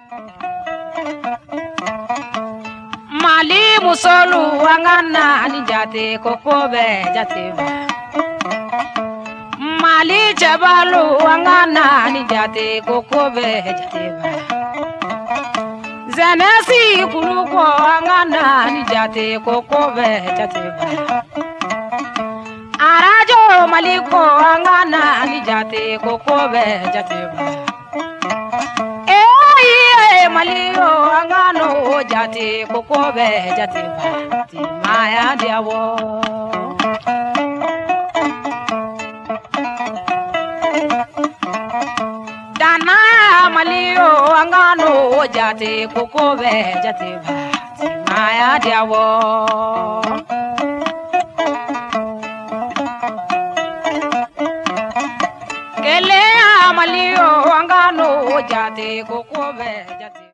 Mali musolu angana ni jate koko be jate ba. Mali jabalu angana ni jate koko be jate ba. Zenesi kuluko angana ni jate koko be jate ba. Arajo maliko angana ni jate koko be jate ba. Malio angano jate koko be jate ba. Ti maya diawo. Dana malio angano jate koko be jate ba. Ti maya diawo. Kele malio angano jate koko be jate.